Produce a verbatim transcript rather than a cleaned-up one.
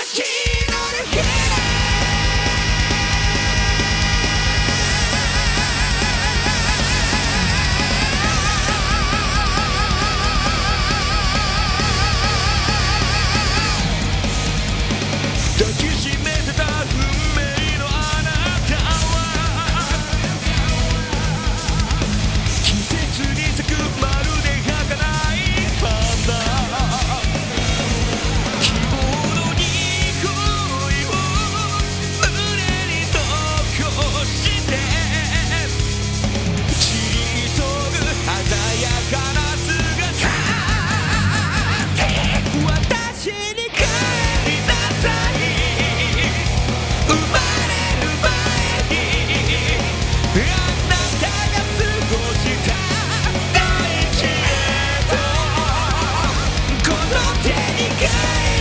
抱きしめてた運命のあなたは季節に咲くまるで儚い花希望の匂いを胸に残して散り急ぐ鮮やかな姿私に帰りなさい生まれる前にあなたが過ごした大地へとこの手に帰